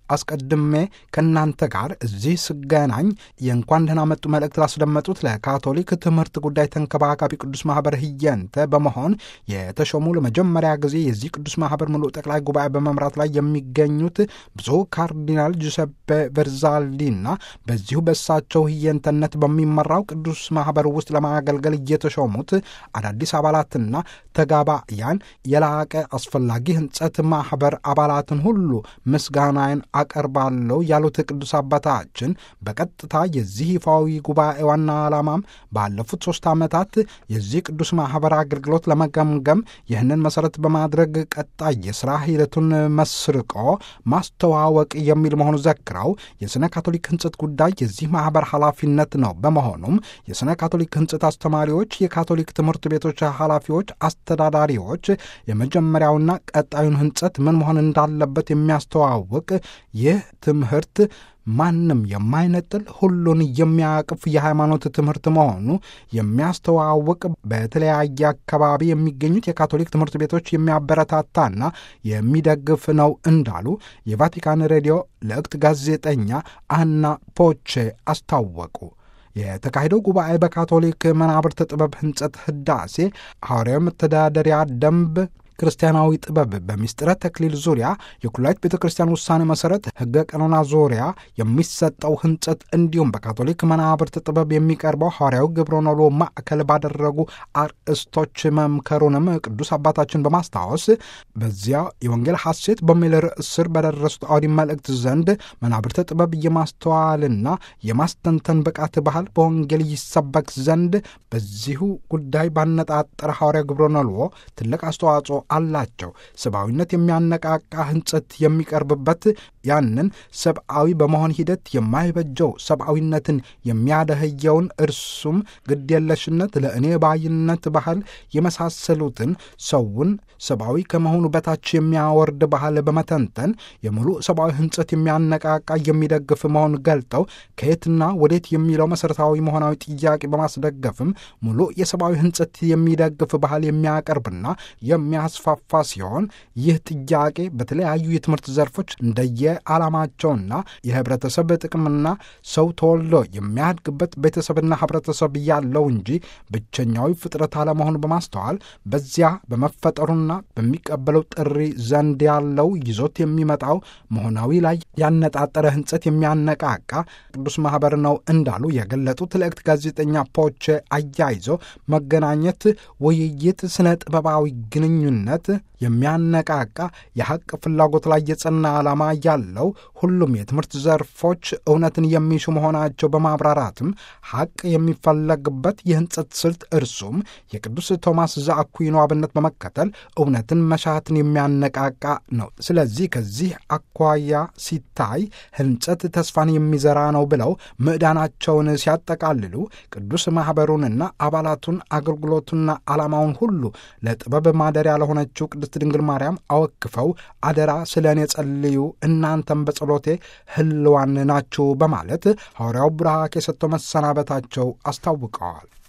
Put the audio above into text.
አስቀድሜ ከእናንተ ጋር እዚህ ስገናኝ የእንኳን ደህና መጡ መልእክት ላስደመጡት ለካቶሊክ ትምህርት ጉዳይ ተንከባካቢ ቅዱስ ማኅበር ህየንተ በመሆን የተሾሙ ለመጀመሪያ ጊዜ የዚህ ቅዱስ ማኅበር ሙሉ ጠቅላይ ጉባኤ በመምራት ላይ የሚገኙት ብፁዕ ካርዲናል ጁሴፔ ቨርዛሊና በዚሁ በእሳቸው ህየንተነት በሚመራው ቅዱስ ማኅበር ውስጥ ለማገልገል እየተሾሙት አዳዲስ አባላትና ተጋባያን የላቀ አስፈላጊ ህንጸት ማኅበር አባላትን ሁሉ ምስጋናዬን አቀርባለሁ ያሉት ቅዱስ አባታችን በቀጥታ የዚህ ይፋዊ ጉባኤ ዋና ዓላማም ባለፉት 3 ዓመታት የዚህ ቅዱስ ማኅበር አገልግሎት ለመገምገም ይህንን መሠረት በማድረግ ቀጣይ የሥራ ሂደቱን መስርቆ ማስተዋወቅ የሚል መሆኑ ዘክረው የሥነ ካቶሊክ ህንጸት ጉዳይ የዚህ ማኅበር ኃላፊነት ነው። በመሆኑም የሥነ ካቶሊክ ህንጸት አስተማሪዎች፣ የካቶሊክ ትምህርት ቤቶች ኃላፊዎች፣ አስተዳዳሪዎች የመጀመሪያውና ቀጣዩን ህንጸት ምን መሆን እንዳለበት የሚያስተዋውቅ ይህ ትምህርት ማንም የማይነጥል ሁሉን የሚያቅፍ የሃይማኖት ትምህርት መሆኑ የሚያስተዋውቅ በተለያየ አካባቢ የሚገኙት የካቶሊክ ትምህርት ቤቶች የሚያበረታታና የሚደግፍ ነው እንዳሉ የቫቲካን ሬዲዮ ለእክት ጋዜጠኛ አና ፖቼ አስታወቁ። የተካሄደው ጉባኤ በካቶሊክ መናብርት ጥበብ ህንጸት ህዳሴ ሐዋርያዊ መተዳደሪያ ደንብ ክርስቲያናዊ ጥበብ በሚስጥረ ተክሊል ዙሪያ የኩላይት ቤተ ክርስቲያን ውሳኔ መሠረት ሕገ ቀኖና ዙሪያ የሚሰጠው ህንጸት እንዲሁም በካቶሊክ መናብርት ጥበብ የሚቀርበው ሐዋርያዊ ግብረኖሎ ማዕከል ባደረጉ አርእስቶች መምከሩንም ቅዱስ አባታችን በማስታወስ በዚያ የወንጌል ሐሴት በሚል ርዕስ ስር በደረሱት አውዲ መልእክት ዘንድ መናብርት ጥበብ የማስተዋልና የማስተንተን ብቃት ባህል በወንጌል ይሰበክ ዘንድ በዚሁ ጉዳይ ባነጣጠረ ሐዋርያዊ ግብረኖሎ ትልቅ አስተዋጽኦ አላቸው። ሰብአዊነት የሚያነቃቃ ህንጸት የሚቀርብበት ያንን ሰብአዊ በመሆን ሂደት የማይበጀው ሰብአዊነትን የሚያደህየውን እርሱም ግድየለሽነት፣ ለእኔ ባይነት ባህል የመሳሰሉትን ሰውን ሰብአዊ ከመሆኑ በታች የሚያወርድ ባህል በመተንተን የሙሉ ሰብአዊ ህንጸት የሚያነቃቃ የሚደግፍ መሆን ገልጠው ከየትና ወዴት የሚለው መሠረታዊ መሆናዊ ጥያቄ በማስደገፍም ሙሉ የሰብአዊ ህንጸት የሚደግፍ ባህል የሚያቀርብና የሚያስፋፋ ሲሆን ይህ ጥያቄ በተለያዩ የትምህርት ዘርፎች እንደየ ዓላማቸውና የህብረተሰብ ጥቅምና ሰው ተወልዶ የሚያድግበት ቤተሰብና ህብረተሰብ ያለው እንጂ ብቸኛዊ ፍጥረት አለመሆኑ በማስተዋል በዚያ በመፈጠሩና በሚቀበለው ጥሪ ዘንድ ያለው ይዞት የሚመጣው መሆናዊ ላይ ያነጣጠረ ህንጸት የሚያነቃቃ ቅዱስ ማኅበር ነው እንዳሉ የገለጡት ለእክት ጋዜጠኛ ፖቼ አያይዞ መገናኘት፣ ውይይት፣ ስነ ጥበባዊ ግንኙነት የሚያነቃቃ የሐቅ ፍላጎት ላይ የጸና ዓላማ ያለው ሁሉም የትምህርት ዘርፎች እውነትን የሚሹ መሆናቸው በማብራራትም ሐቅ የሚፈለግበት የህንጸት ስልት እርሱም የቅዱስ ቶማስ ዘአኩዊኖ አብነት በመከተል እውነትን መሻትን የሚያነቃቃ ነው። ስለዚህ ከዚህ አኳያ ሲታይ ህንጸት ተስፋን የሚዘራ ነው ብለው ምዕዳናቸውን ሲያጠቃልሉ ቅዱስ ማኅበሩንና አባላቱን አገልግሎቱና ዓላማውን ሁሉ ለጥበብ ማደሪያ ለሆነችው ቅድስት ድንግል ማርያም አወክፈው አደራ ስለ እኔ ጸልዩ እናንተም በጸሎቴ ህልዋን ናችሁ በማለት ሐዋርያው ቡራኬ ሰጥተው መሰናበታቸው አስታውቀዋል።